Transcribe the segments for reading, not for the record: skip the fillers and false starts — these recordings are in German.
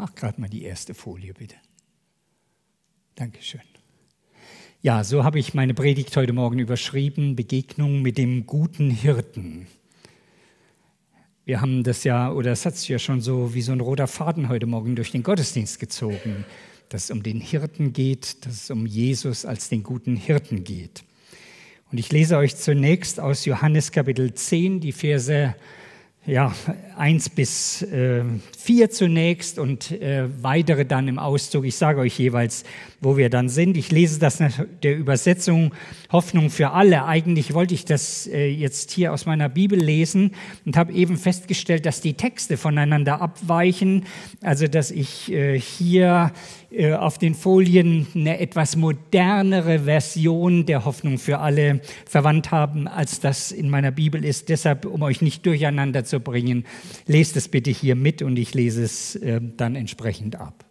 Mach gerade mal die erste Folie, bitte. Dankeschön. Ja, so habe ich meine Predigt heute Morgen überschrieben, Begegnung mit dem guten Hirten. Wir haben das ja, oder es hat sich ja schon so wie so ein roter Faden heute Morgen durch den Gottesdienst gezogen, dass es um den Hirten geht, dass es um Jesus als den guten Hirten geht. Und ich lese euch zunächst aus Johannes Kapitel 10 die Verse 1 bis 4 zunächst und weitere dann im Auszug. Ich sage euch jeweils, wo wir dann sind. Ich lese das nach der Übersetzung Hoffnung für alle. Eigentlich wollte ich das jetzt hier aus meiner Bibel lesen und habe eben festgestellt, dass die Texte voneinander abweichen. Also dass ich hier auf den Folien eine etwas modernere Version der Hoffnung für alle verwandt haben, als das in meiner Bibel ist. Deshalb, um euch nicht durcheinander zu bringen, lest es bitte hier mit und ich lese es dann entsprechend ab.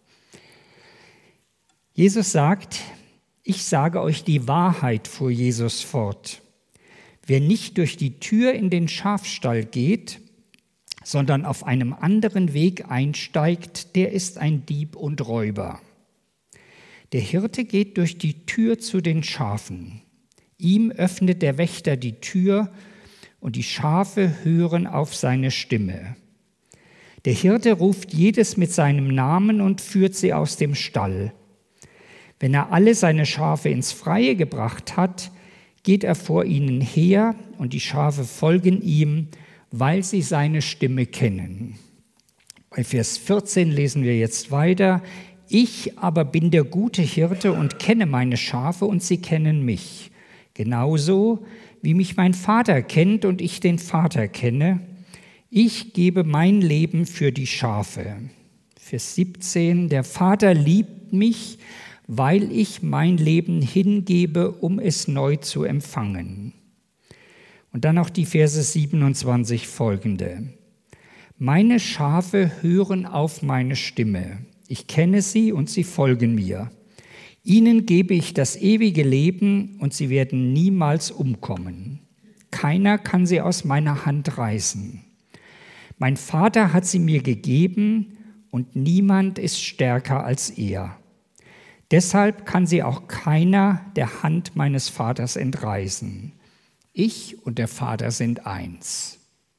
Jesus sagt, ich sage euch die Wahrheit, fuhr Jesus fort. Wer nicht durch die Tür in den Schafstall geht, sondern auf einem anderen Weg einsteigt, der ist ein Dieb und Räuber. Der Hirte geht durch die Tür zu den Schafen. Ihm öffnet der Wächter die Tür und die Schafe hören auf seine Stimme. Der Hirte ruft jedes mit seinem Namen und führt sie aus dem Stall. Wenn er alle seine Schafe ins Freie gebracht hat, geht er vor ihnen her und die Schafe folgen ihm, weil sie seine Stimme kennen. Bei Vers 14 lesen wir jetzt weiter. Ich aber bin der gute Hirte und kenne meine Schafe und sie kennen mich. Genauso wie mich mein Vater kennt und ich den Vater kenne. Ich gebe mein Leben für die Schafe. Vers 17. Der Vater liebt mich, weil ich mein Leben hingebe, um es neu zu empfangen. Und dann noch die Verse 27 folgende. Meine Schafe hören auf meine Stimme. Ich kenne sie und sie folgen mir. Ihnen gebe ich das ewige Leben und sie werden niemals umkommen. Keiner kann sie aus meiner Hand reißen. Mein Vater hat sie mir gegeben und niemand ist stärker als er. Deshalb kann sie auch keiner der Hand meines Vaters entreißen. Ich und der Vater sind eins.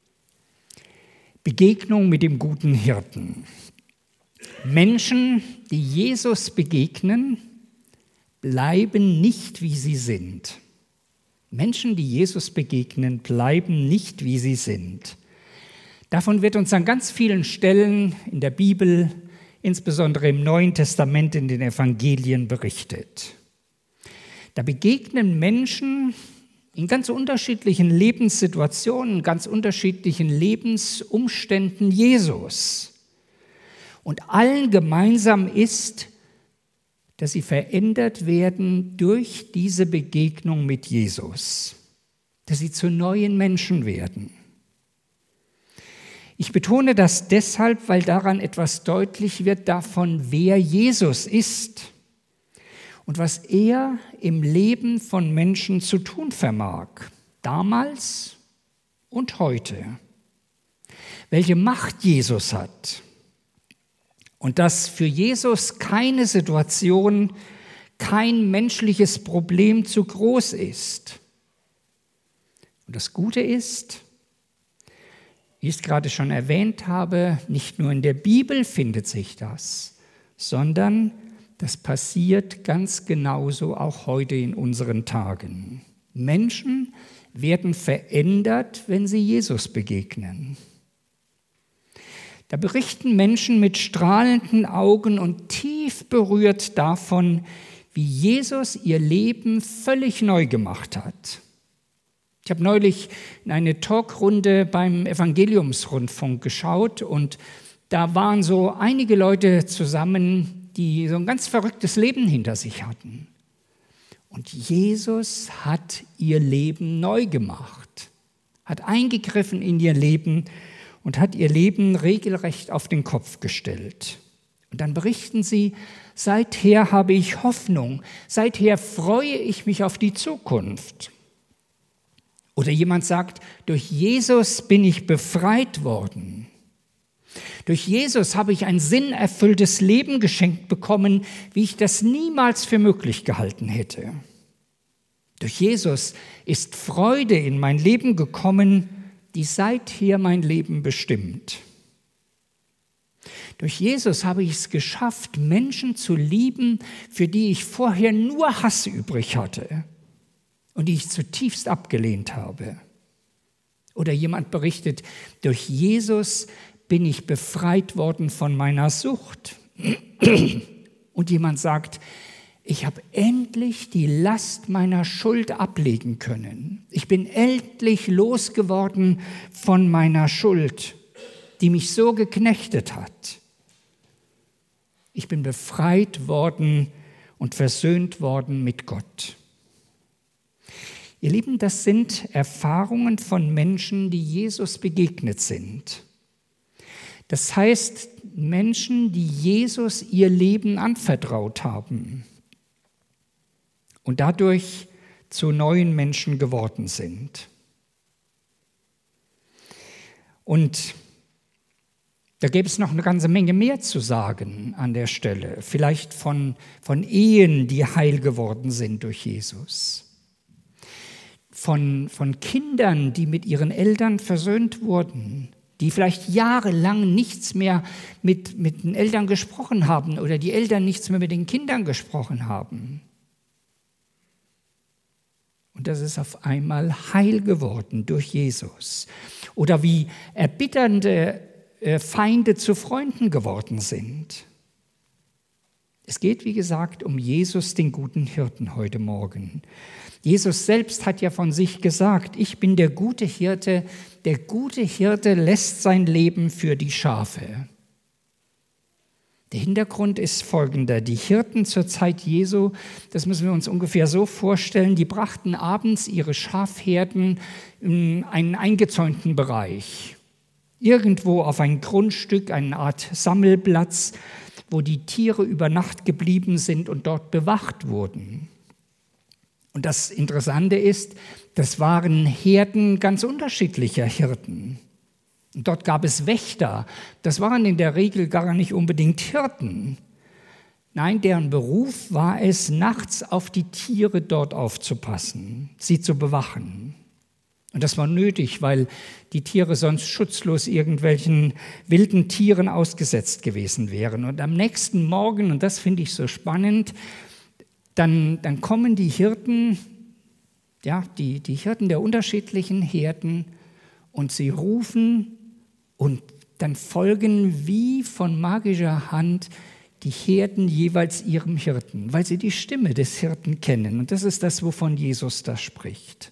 Begegnung mit dem guten Hirten. Menschen, die Jesus begegnen, bleiben nicht, wie sie sind. Menschen, die Jesus begegnen, bleiben nicht, wie sie sind. Davon wird uns an ganz vielen Stellen in der Bibel, insbesondere im Neuen Testament, in den Evangelien berichtet. Da begegnen Menschen in ganz unterschiedlichen Lebenssituationen, ganz unterschiedlichen Lebensumständen Jesus. Und allen gemeinsam ist, dass sie verändert werden durch diese Begegnung mit Jesus, dass sie zu neuen Menschen werden. Ich betone das deshalb, weil daran etwas deutlich wird davon, wer Jesus ist und was er im Leben von Menschen zu tun vermag, damals und heute. Welche Macht Jesus hat. Und dass für Jesus keine Situation, kein menschliches Problem zu groß ist. Und das Gute ist, wie ich es gerade schon erwähnt habe, nicht nur in der Bibel findet sich das, sondern das passiert ganz genauso auch heute in unseren Tagen. Menschen werden verändert, wenn sie Jesus begegnen. Da berichten Menschen mit strahlenden Augen und tief berührt davon, wie Jesus ihr Leben völlig neu gemacht hat. Ich habe neulich in eine Talkrunde beim Evangeliumsrundfunk geschaut und da waren so einige Leute zusammen, die so ein ganz verrücktes Leben hinter sich hatten. Und Jesus hat ihr Leben neu gemacht, hat eingegriffen in ihr Leben und hat ihr Leben regelrecht auf den Kopf gestellt. Und dann berichten sie, seither habe ich Hoffnung, seither freue ich mich auf die Zukunft. Oder jemand sagt, durch Jesus bin ich befreit worden. Durch Jesus habe ich ein sinnerfülltes Leben geschenkt bekommen, wie ich das niemals für möglich gehalten hätte. Durch Jesus ist Freude in mein Leben gekommen, die seither mein Leben bestimmt. Durch Jesus habe ich es geschafft, Menschen zu lieben, für die ich vorher nur Hass übrig hatte und die ich zutiefst abgelehnt habe. Oder jemand berichtet, durch Jesus bin ich befreit worden von meiner Sucht. Und jemand sagt, ich habe endlich die Last meiner Schuld ablegen können. Ich bin endlich losgeworden von meiner Schuld, die mich so geknechtet hat. Ich bin befreit worden und versöhnt worden mit Gott. Ihr Lieben, das sind Erfahrungen von Menschen, die Jesus begegnet sind. Das heißt, Menschen, die Jesus ihr Leben anvertraut haben und dadurch zu neuen Menschen geworden sind. Und da gäbe es noch eine ganze Menge mehr zu sagen an der Stelle. Vielleicht von Ehen, die heil geworden sind durch Jesus. Von Kindern, die mit ihren Eltern versöhnt wurden, die vielleicht jahrelang nichts mehr mit den Eltern gesprochen haben oder die Eltern nichts mehr mit den Kindern gesprochen haben. Und das ist auf einmal heil geworden durch Jesus. Oder wie erbitternde Feinde zu Freunden geworden sind. Es geht, wie gesagt, um Jesus, den guten Hirten, heute Morgen. Jesus selbst hat ja von sich gesagt, ich bin der gute Hirte lässt sein Leben für die Schafe. Der Hintergrund ist folgender. Die Hirten zur Zeit Jesu, das müssen wir uns ungefähr so vorstellen, die brachten abends ihre Schafherden in einen eingezäunten Bereich. Irgendwo auf ein Grundstück, eine Art Sammelplatz, wo die Tiere über Nacht geblieben sind und dort bewacht wurden. Und das Interessante ist, das waren Herden ganz unterschiedlicher Hirten. Und dort gab es Wächter. Das waren in der Regel gar nicht unbedingt Hirten. Nein, deren Beruf war es, nachts auf die Tiere dort aufzupassen, sie zu bewachen. Und das war nötig, weil die Tiere sonst schutzlos irgendwelchen wilden Tieren ausgesetzt gewesen wären. Und am nächsten Morgen, und das finde ich so spannend, dann kommen die Hirten, ja, die Hirten der unterschiedlichen Herden, und sie rufen, und dann folgen wie von magischer Hand die Herden jeweils ihrem Hirten, weil sie die Stimme des Hirten kennen. Und das ist das, wovon Jesus da spricht.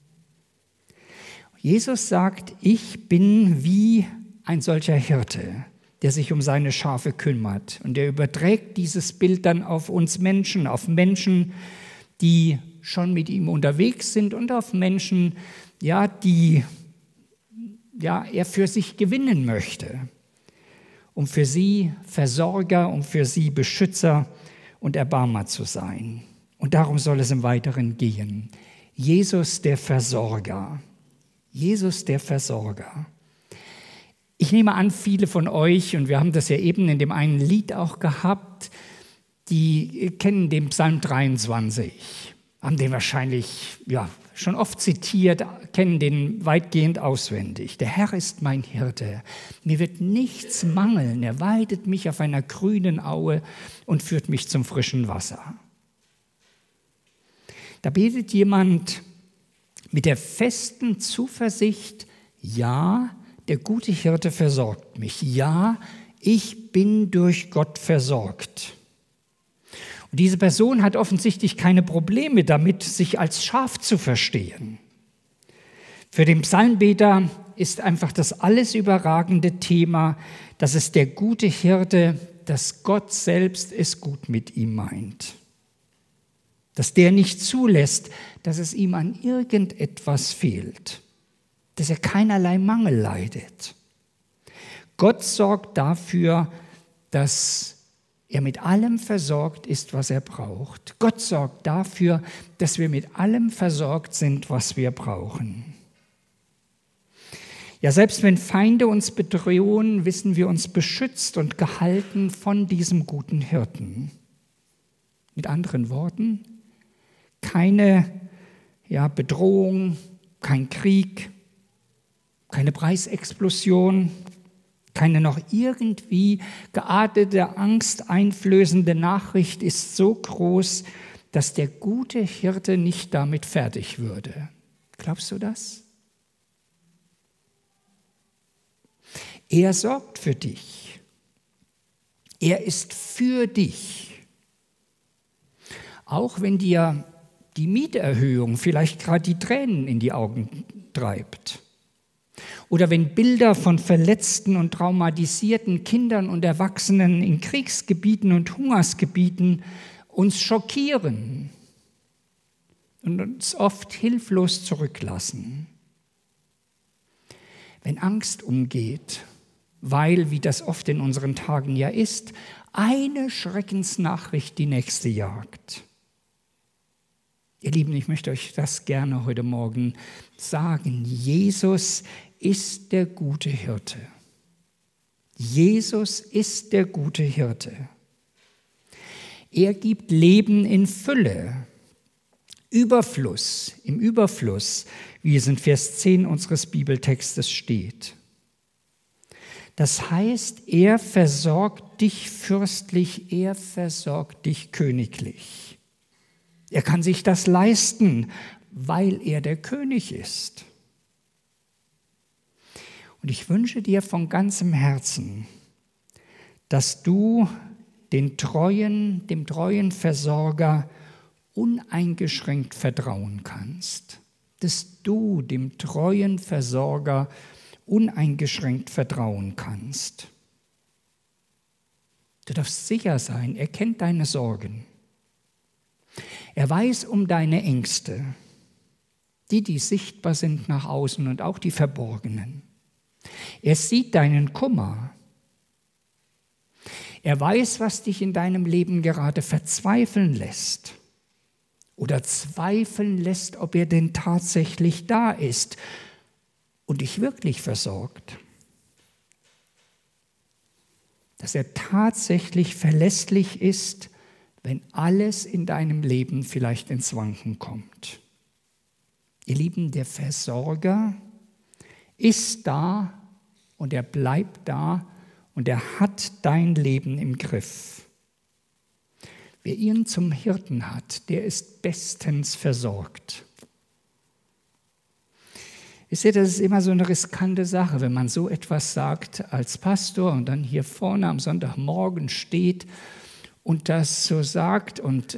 Jesus sagt, ich bin wie ein solcher Hirte, der sich um seine Schafe kümmert. Und er überträgt dieses Bild dann auf uns Menschen, auf Menschen, die schon mit ihm unterwegs sind und auf Menschen, ja, die er für sich gewinnen möchte, um für sie Versorger, um für sie Beschützer und Erbarmer zu sein. Und darum soll es im Weiteren gehen. Jesus der Versorger. Jesus der Versorger. Ich nehme an, viele von euch, und wir haben das ja eben in dem einen Lied auch gehabt, die kennen den Psalm 23, haben den wahrscheinlich schon oft zitiert, kennen den weitgehend auswendig. Der Herr ist mein Hirte, mir wird nichts mangeln, er weidet mich auf einer grünen Aue und führt mich zum frischen Wasser. Da betet jemand mit der festen Zuversicht, ja, der gute Hirte versorgt mich. Ja, ich bin durch Gott versorgt. Und diese Person hat offensichtlich keine Probleme damit, sich als Schaf zu verstehen. Für den Psalmbeter ist einfach das alles überragende Thema, dass es der gute Hirte, dass Gott selbst es gut mit ihm meint. Dass der nicht zulässt, dass es ihm an irgendetwas fehlt, dass er keinerlei Mangel leidet. Gott sorgt dafür, dass er mit allem versorgt ist, was er braucht. Gott sorgt dafür, dass wir mit allem versorgt sind, was wir brauchen. Ja, selbst wenn Feinde uns bedrohen, wissen wir uns beschützt und gehalten von diesem guten Hirten. Mit anderen Worten, keine Bedrohung, kein Krieg, keine Preisexplosion, keine noch irgendwie geartete, angsteinflößende Nachricht ist so groß, dass der gute Hirte nicht damit fertig würde. Glaubst du das? Er sorgt für dich. Er ist für dich. Auch wenn dir die Mieterhöhung vielleicht gerade die Tränen in die Augen treibt. Oder wenn Bilder von verletzten und traumatisierten Kindern und Erwachsenen in Kriegsgebieten und Hungersgebieten uns schockieren und uns oft hilflos zurücklassen. Wenn Angst umgeht, weil, wie das oft in unseren Tagen ja ist, eine Schreckensnachricht die nächste jagt. Ihr Lieben, ich möchte euch das gerne heute Morgen sagen. Jesus ist der gute Hirte. Jesus ist der gute Hirte. Er gibt Leben in Fülle, Überfluss, im Überfluss, wie es in Vers 10 unseres Bibeltextes steht. Das heißt, er versorgt dich fürstlich, er versorgt dich königlich. Er kann sich das leisten, weil er der König ist. Und ich wünsche dir von ganzem Herzen, dass du dem treuen Versorger uneingeschränkt vertrauen kannst. Dass du dem treuen Versorger uneingeschränkt vertrauen kannst. Du darfst sicher sein, er kennt deine Sorgen. Er weiß um deine Ängste, die sichtbar sind nach außen und auch die verborgenen. Er sieht deinen Kummer. Er weiß, was dich in deinem Leben gerade verzweifeln lässt oder zweifeln lässt, ob er denn tatsächlich da ist und dich wirklich versorgt. Dass er tatsächlich verlässlich ist, wenn alles in deinem Leben vielleicht ins Wanken kommt. Ihr Lieben, der Versorger ist da und er bleibt da und er hat dein Leben im Griff. Wer ihn zum Hirten hat, der ist bestens versorgt. Wisst ihr, das ist immer so eine riskante Sache, wenn man so etwas sagt als Pastor und dann hier vorne am Sonntagmorgen steht und das so sagt und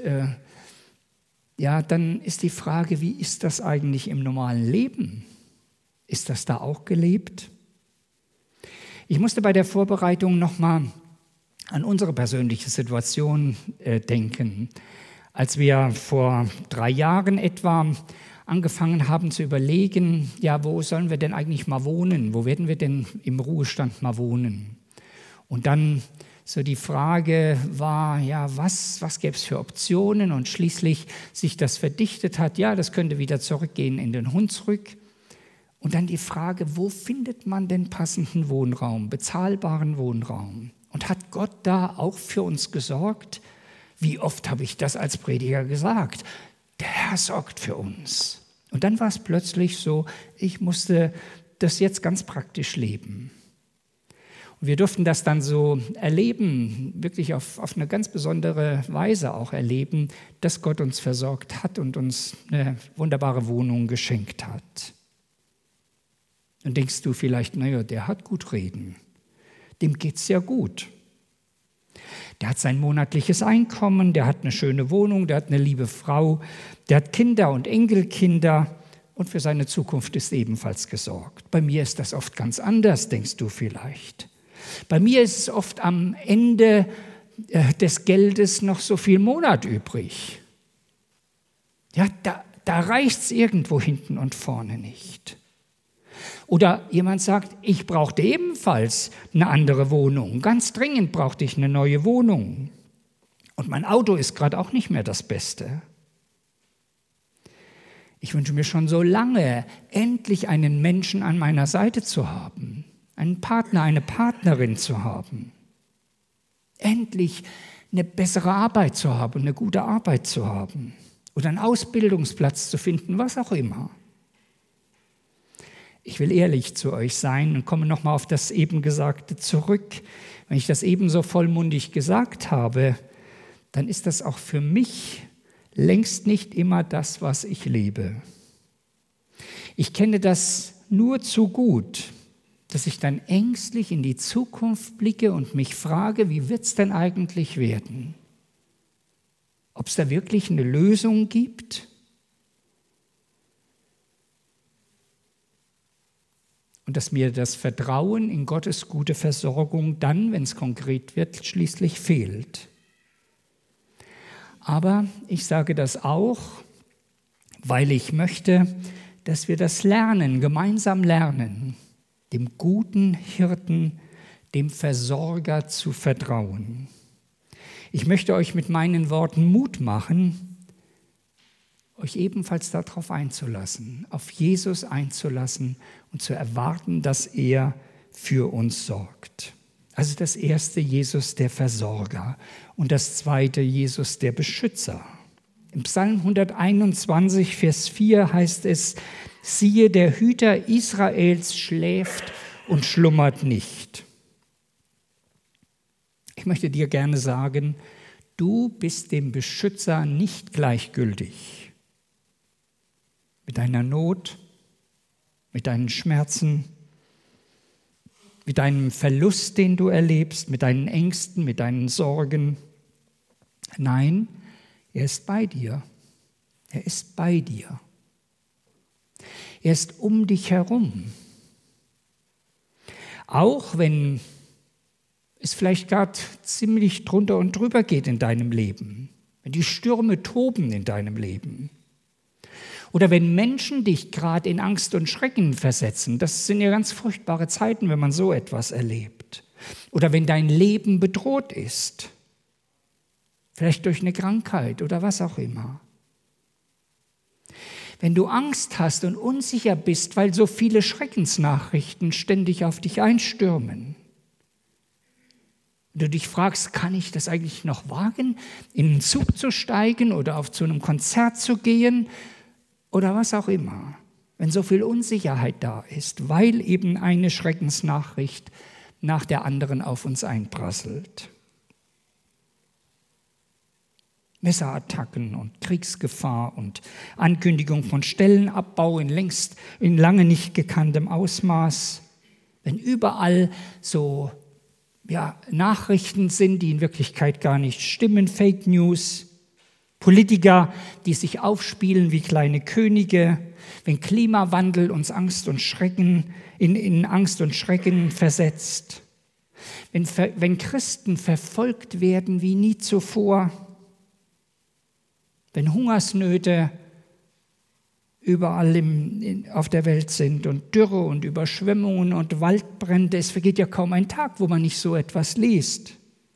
dann ist die Frage, wie ist das eigentlich im normalen Leben? Ist das da auch gelebt? Ich musste bei der Vorbereitung nochmal an unsere persönliche Situation denken. Als wir vor 3 Jahren etwa angefangen haben zu überlegen, wo sollen wir denn eigentlich mal wohnen? Wo werden wir denn im Ruhestand mal wohnen? Und dann so die Frage war, was gäbe es für Optionen? Und schließlich sich das verdichtet hat, das könnte wieder zurückgehen in den Hunsrück. Und dann die Frage, wo findet man denn passenden Wohnraum, bezahlbaren Wohnraum? Und hat Gott da auch für uns gesorgt? Wie oft habe ich das als Prediger gesagt? Der Herr sorgt für uns. Und dann war es plötzlich so, ich musste das jetzt ganz praktisch leben. Und wir durften das dann so erleben, wirklich auf eine ganz besondere Weise auch erleben, dass Gott uns versorgt hat und uns eine wunderbare Wohnung geschenkt hat. Und denkst du vielleicht, der hat gut reden, dem geht's ja gut. Der hat sein monatliches Einkommen, der hat eine schöne Wohnung, der hat eine liebe Frau, der hat Kinder und Enkelkinder und für seine Zukunft ist ebenfalls gesorgt. Bei mir ist das oft ganz anders, denkst du vielleicht. Bei mir ist es oft am Ende des Geldes noch so viel Monat übrig. Da reicht es irgendwo hinten und vorne nicht. Oder jemand sagt, ich brauchte ebenfalls eine andere Wohnung. Ganz dringend brauchte ich eine neue Wohnung. Und mein Auto ist gerade auch nicht mehr das Beste. Ich wünsche mir schon so lange, endlich einen Menschen an meiner Seite zu haben, einen Partner, eine Partnerin zu haben, endlich eine bessere Arbeit zu haben, eine gute Arbeit zu haben oder einen Ausbildungsplatz zu finden, was auch immer. Ich will ehrlich zu euch sein und komme nochmal auf das eben Gesagte zurück. Wenn ich das eben so vollmundig gesagt habe, dann ist das auch für mich längst nicht immer das, was ich lebe. Ich kenne das nur zu gut, dass ich dann ängstlich in die Zukunft blicke und mich frage, wie wird es denn eigentlich werden? Ob es da wirklich eine Lösung gibt? Und dass mir das Vertrauen in Gottes gute Versorgung dann, wenn es konkret wird, schließlich fehlt. Aber ich sage das auch, weil ich möchte, dass wir das lernen, gemeinsam lernen, dem guten Hirten, dem Versorger zu vertrauen. Ich möchte euch mit meinen Worten Mut machen, euch ebenfalls darauf einzulassen, auf Jesus einzulassen und zu erwarten, dass er für uns sorgt. Also das erste, Jesus der Versorger, und das zweite, Jesus der Beschützer. Im Psalm 121, Vers 4 heißt es, siehe, der Hüter Israels schläft und schlummert nicht. Ich möchte dir gerne sagen, du bist dem Beschützer nicht gleichgültig. Mit deiner Not, mit deinen Schmerzen, mit deinem Verlust, den du erlebst, mit deinen Ängsten, mit deinen Sorgen. Nein, er ist bei dir. Er ist bei dir. Er ist um dich herum. Auch wenn es vielleicht gerade ziemlich drunter und drüber geht in deinem Leben, wenn die Stürme toben in deinem Leben. Oder wenn Menschen dich gerade in Angst und Schrecken versetzen, das sind ja ganz furchtbare Zeiten, wenn man so etwas erlebt. Oder wenn dein Leben bedroht ist, vielleicht durch eine Krankheit oder was auch immer. Wenn du Angst hast und unsicher bist, weil so viele Schreckensnachrichten ständig auf dich einstürmen, und du dich fragst, kann ich das eigentlich noch wagen, in einen Zug zu steigen oder zu einem Konzert zu gehen, oder was auch immer, wenn so viel Unsicherheit da ist, weil eben eine Schreckensnachricht nach der anderen auf uns einprasselt. Messerattacken und Kriegsgefahr und Ankündigung von Stellenabbau in lange nicht gekanntem Ausmaß. Wenn überall so Nachrichten sind, die in Wirklichkeit gar nicht stimmen, Fake News, Politiker, die sich aufspielen wie kleine Könige, wenn Klimawandel uns Angst und Schrecken in Angst und Schrecken versetzt, wenn Christen verfolgt werden wie nie zuvor, wenn Hungersnöte überall auf der Welt sind und Dürre und Überschwemmungen und Waldbrände, es vergeht ja kaum ein Tag, wo man nicht so etwas liest.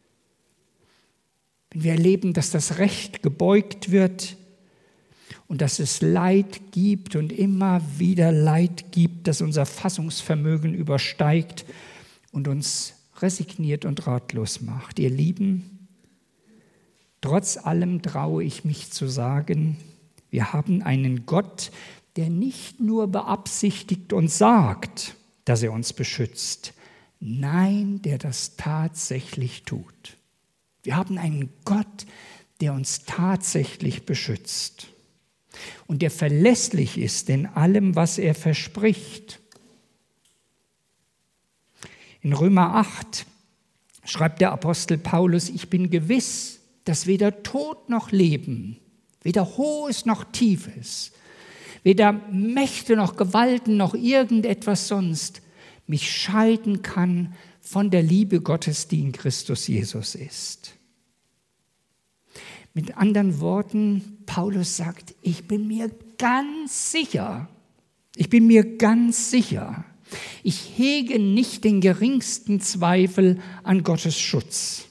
Wenn wir erleben, dass das Recht gebeugt wird und dass es Leid gibt und immer wieder Leid gibt, das unser Fassungsvermögen übersteigt und uns resigniert und ratlos macht. Ihr Lieben, trotz allem traue ich mich zu sagen, wir haben einen Gott, der nicht nur beabsichtigt und sagt, dass er uns beschützt, nein, der das tatsächlich tut. Wir haben einen Gott, der uns tatsächlich beschützt und der verlässlich ist in allem, was er verspricht. In Römer 8 schreibt der Apostel Paulus, ich bin gewiss, dass weder Tod noch Leben, weder Hohes noch Tiefes, weder Mächte noch Gewalten noch irgendetwas sonst mich scheiden kann von der Liebe Gottes, die in Christus Jesus ist. Mit anderen Worten, Paulus sagt, ich bin mir ganz sicher, ich hege nicht den geringsten Zweifel an Gottes Schutz.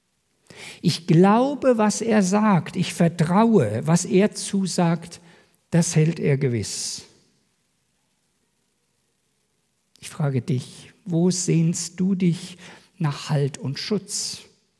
Ich glaube, was er sagt, ich vertraue, was er zusagt, Das hält er gewiss. Ich frage dich, wo sehnst du dich nach Halt und Schutz?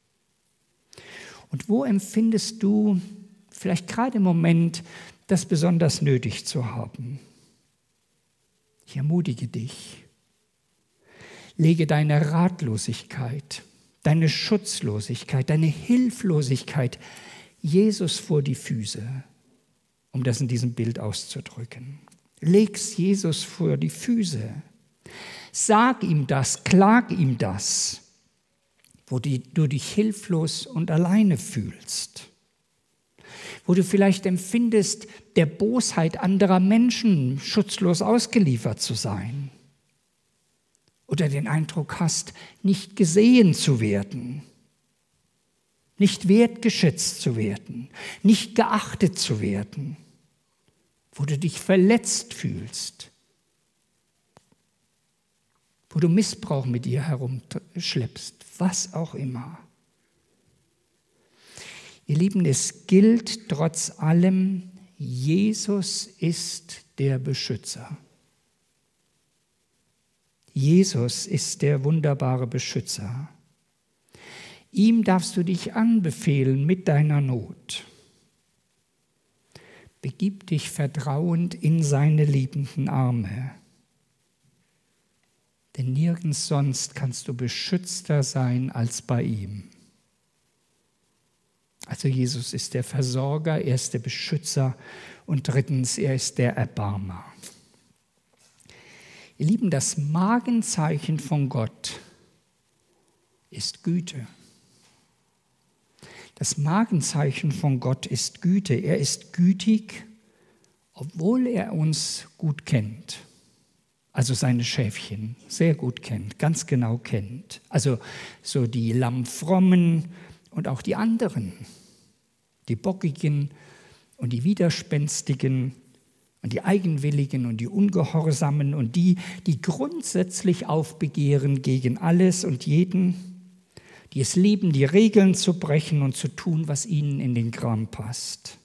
Und wo empfindest du vielleicht gerade im Moment, das besonders nötig zu haben? Ich ermutige dich. Lege deine Ratlosigkeit, deine Schutzlosigkeit, deine Hilflosigkeit Jesus vor die Füße, um das in diesem Bild auszudrücken. Leg's Jesus vor die Füße. Sag ihm das, klag ihm das, wo du dich hilflos und alleine fühlst. Wo du vielleicht empfindest, der Bosheit anderer Menschen schutzlos ausgeliefert zu sein. Oder den Eindruck hast, nicht gesehen zu werden, nicht wertgeschätzt zu werden, nicht geachtet zu werden, wo du dich verletzt fühlst, wo du Missbrauch mit dir herumschleppst, was auch immer. Ihr Lieben, es gilt trotz allem, Jesus ist der Beschützer. Jesus ist der wunderbare Beschützer. Ihm darfst du dich anbefehlen mit deiner Not. Begib dich vertrauend in seine liebenden Arme. Denn nirgends sonst kannst du beschützter sein als bei ihm. Also Jesus ist der Versorger, er ist der Beschützer und drittens, er ist der Erbarmer. Ihr Lieben, das Markenzeichen von Gott ist Güte. Das Markenzeichen von Gott ist Güte. Er ist gütig, obwohl er uns gut kennt. Also seine Schäfchen sehr gut kennt, ganz genau kennt. Also so die Lammfrommen und auch die anderen, die Bockigen und die Widerspenstigen und die Eigenwilligen und die Ungehorsamen und die grundsätzlich aufbegehren gegen alles und jeden, die es lieben, die Regeln zu brechen und zu tun, was ihnen in den Kram passt.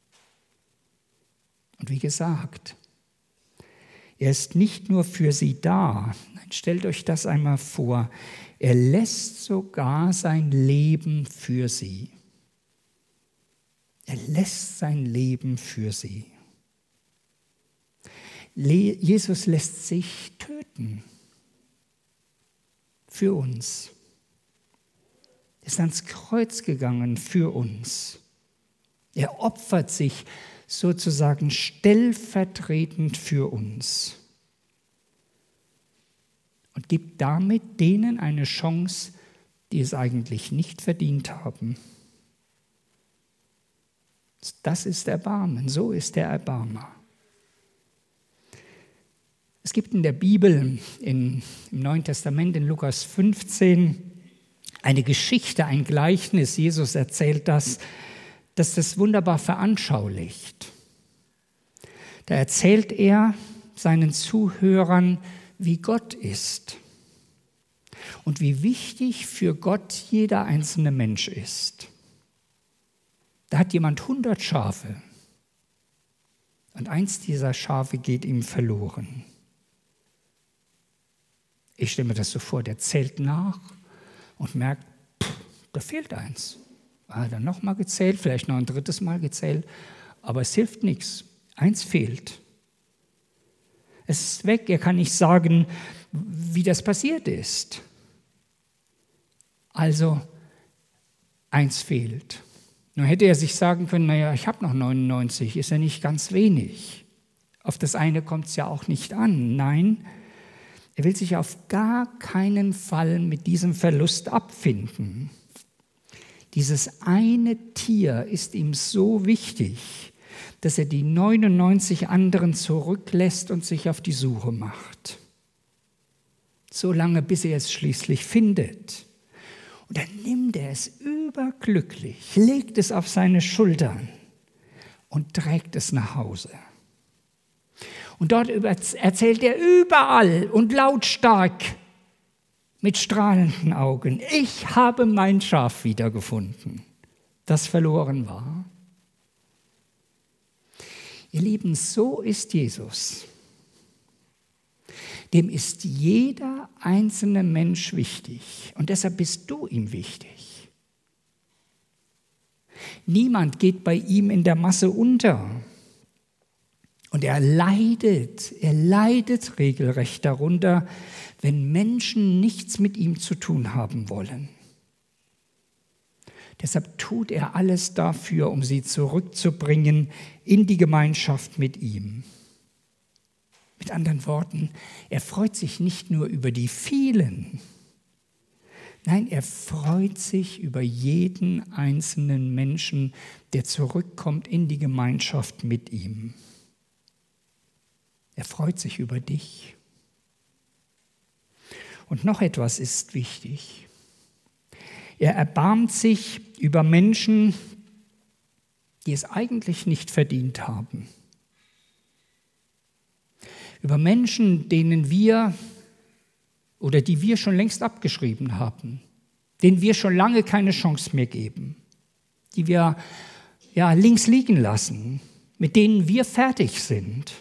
Und wie gesagt, er ist nicht nur für sie da. Nein, stellt euch das einmal vor. Er lässt sogar sein Leben für sie. Er lässt sein Leben für sie. Jesus lässt sich töten. Für uns. Er ist ans Kreuz gegangen für uns. Er opfert sich sozusagen stellvertretend für uns und gibt damit denen eine Chance, die es eigentlich nicht verdient haben. Das ist Erbarmen, so ist der Erbarmer. Es gibt in der Bibel, im Neuen Testament, in Lukas 15, eine Geschichte, ein Gleichnis. Jesus erzählt das wunderbar veranschaulicht. Da erzählt er seinen Zuhörern, wie Gott ist und wie wichtig für Gott jeder einzelne Mensch ist. Da hat jemand 100 Schafe und eins dieser Schafe geht ihm verloren. Ich stelle mir das so vor, der zählt nach und merkt, da fehlt eins. Er hat dann nochmal gezählt, vielleicht noch ein drittes Mal gezählt, aber es hilft nichts. Eins fehlt. Es ist weg, er kann nicht sagen, wie das passiert ist. Also, eins fehlt. Nun hätte er sich sagen können, naja, ich habe noch 99, ist ja nicht ganz wenig. Auf das eine kommt es ja auch nicht an. Nein, er will sich auf gar keinen Fall mit diesem Verlust abfinden. Dieses eine Tier ist ihm so wichtig, dass er die 99 anderen zurücklässt und sich auf die Suche macht. So lange, bis er es schließlich findet. Und dann nimmt er es überglücklich, legt es auf seine Schultern und trägt es nach Hause. Und dort erzählt er überall und lautstark mit strahlenden Augen, ich habe mein Schaf wiedergefunden, das verloren war. Ihr Lieben, so ist Jesus. Dem ist jeder einzelne Mensch wichtig und deshalb bist du ihm wichtig. Niemand geht bei ihm in der Masse unter. Und er leidet regelrecht darunter, wenn Menschen nichts mit ihm zu tun haben wollen. Deshalb tut er alles dafür, um sie zurückzubringen in die Gemeinschaft mit ihm. Mit anderen Worten, er freut sich nicht nur über die vielen, nein, er freut sich über jeden einzelnen Menschen, der zurückkommt in die Gemeinschaft mit ihm. Er freut sich über dich. Und noch etwas ist wichtig. Er erbarmt sich über Menschen, die es eigentlich nicht verdient haben. Über Menschen, denen wir oder die wir schon längst abgeschrieben haben, denen wir schon lange keine Chance mehr geben, die wir links liegen lassen, mit denen wir fertig sind.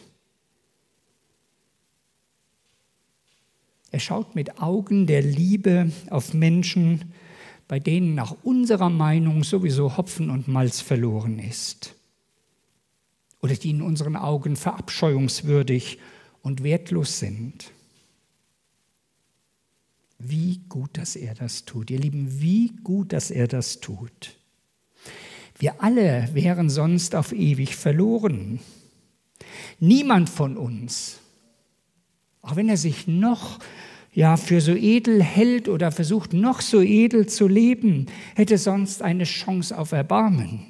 Er schaut mit Augen der Liebe auf Menschen, bei denen nach unserer Meinung sowieso Hopfen und Malz verloren ist. Oder die in unseren Augen verabscheuungswürdig und wertlos sind. Wie gut, dass er das tut. Ihr Lieben, wie gut, dass er das tut. Wir alle wären sonst auf ewig verloren. Niemand von uns, auch wenn er sich noch für so edel hält oder versucht, noch so edel zu leben, hätte sonst eine Chance auf Erbarmen.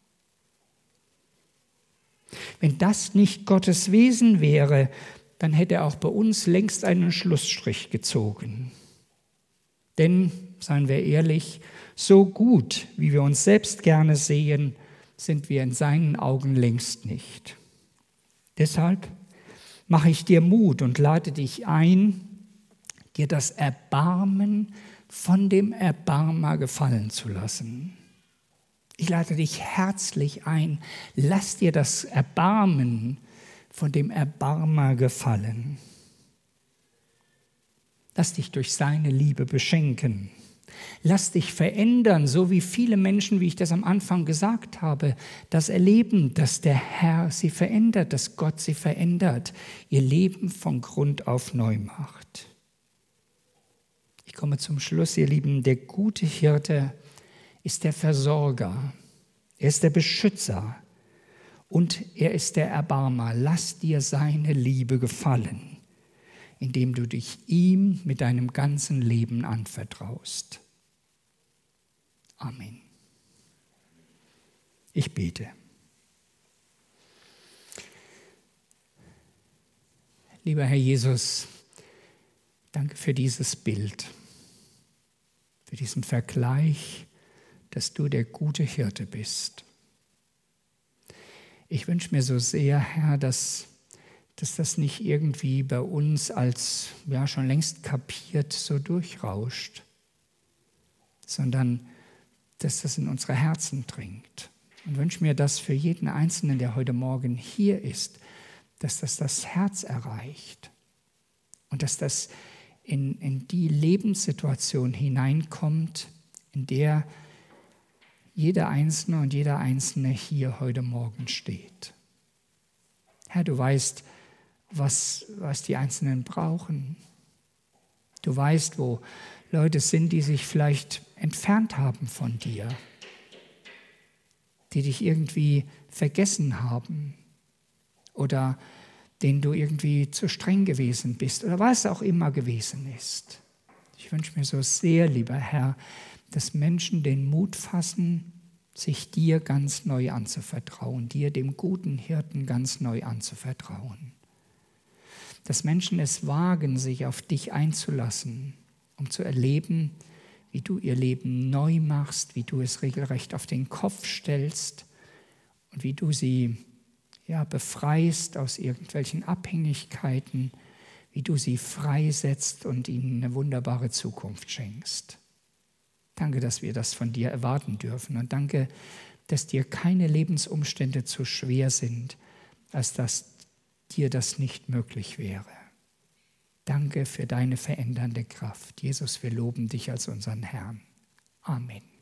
Wenn das nicht Gottes Wesen wäre, dann hätte er auch bei uns längst einen Schlussstrich gezogen. Denn, seien wir ehrlich, so gut, wie wir uns selbst gerne sehen, sind wir in seinen Augen längst nicht. Deshalb mache ich dir Mut und lade dich ein, dir das Erbarmen von dem Erbarmer gefallen zu lassen. Ich lade dich herzlich ein, lass dir das Erbarmen von dem Erbarmer gefallen. Lass dich durch seine Liebe beschenken. Lass dich verändern, so wie viele Menschen, wie ich das am Anfang gesagt habe, das erleben, dass der Herr sie verändert, dass Gott sie verändert, ihr Leben von Grund auf neu macht. Ich komme zum Schluss, ihr Lieben. Der gute Hirte ist der Versorger, er ist der Beschützer und er ist der Erbarmer. Lass dir seine Liebe gefallen, indem du dich ihm mit deinem ganzen Leben anvertraust. Amen. Ich bete. Lieber Herr Jesus, danke für dieses Bild, für diesen Vergleich, dass du der gute Hirte bist. Ich wünsche mir so sehr, Herr, dass das nicht irgendwie bei uns als schon längst kapiert so durchrauscht, sondern dass das in unsere Herzen dringt. Und wünsche mir das für jeden Einzelnen, der heute Morgen hier ist, dass das Herz erreicht und dass das in die Lebenssituation hineinkommt, in der jeder Einzelne und jeder Einzelne hier heute Morgen steht. Herr, du weißt, was die Einzelnen brauchen. Du weißt, wo Leute sind, die sich vielleicht entfernt haben von dir, die dich irgendwie vergessen haben oder denen du irgendwie zu streng gewesen bist oder was auch immer gewesen ist. Ich wünsche mir so sehr, lieber Herr, dass Menschen den Mut fassen, sich dir ganz neu anzuvertrauen, dir, dem guten Hirten, ganz neu anzuvertrauen. Dass Menschen es wagen, sich auf dich einzulassen, um zu erleben, wie du ihr Leben neu machst, wie du es regelrecht auf den Kopf stellst und wie du sie befreist aus irgendwelchen Abhängigkeiten, wie du sie freisetzt und ihnen eine wunderbare Zukunft schenkst. Danke, dass wir das von dir erwarten dürfen und danke, dass dir keine Lebensumstände zu schwer sind, als dass dir das nicht möglich wäre. Danke für deine verändernde Kraft. Jesus, wir loben dich als unseren Herrn. Amen.